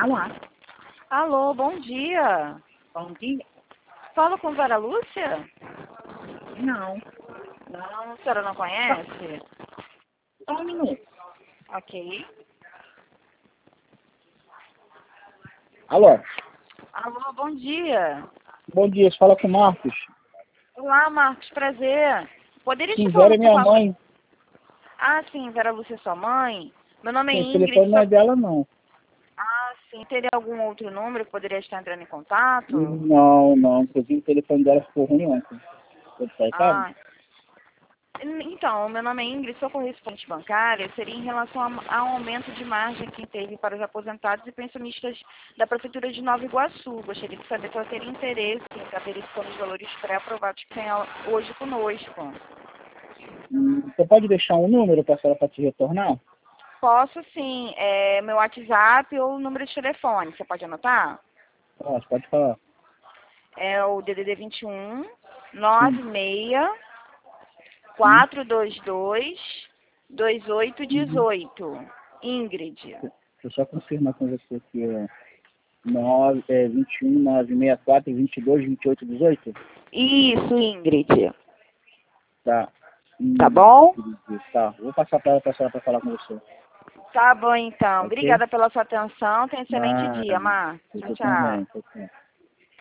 Olá. Alô, bom dia. Bom dia. Falo com Vera Lúcia? Não. Não, a senhora não conhece? Só um minuto. Ok. Alô. Alô, bom dia. Bom dia. Você fala com o Marcos? Olá, Marcos, prazer. Poderia te Sim, falar, Vera é por minha favor? mãe. Ah, sim, Vera Lúcia é sua mãe? Meu nome é Sim, o Ingrid. telefone não é dela, não. Ah, sim. Teria algum outro número que poderia estar entrando em contato? Não. Inclusive o telefone dela ficou ruim ontem. Você tá errado? Ah, então, meu nome é Ingrid, sou correspondente bancária. Seria em relação ao aumento de margem que teve para os aposentados e pensionistas da Prefeitura de Nova Iguaçu. Gostaria de saber se ela teria interesse em estar verificando os valores pré-aprovados que tem hoje conosco. Você pode deixar um número para a senhora para te retornar? Posso sim, meu WhatsApp ou o número de telefone, você pode anotar? Pode falar. É o DDD 21 Sim. 96 Sim. 422 Uhum. 2818. Ingrid. Deixa eu só confirmar com você aqui. 21 964 22 28 18? Isso, Ingrid. Tá. Tá bom? Tá. Vou passar para ela para a senhora para falar com você. Tá bom, então. Ok? Obrigada pela sua atenção. Tenha um excelente dia, Nada. Mar. Tchau, Você tchau. também. Tchau, tchau.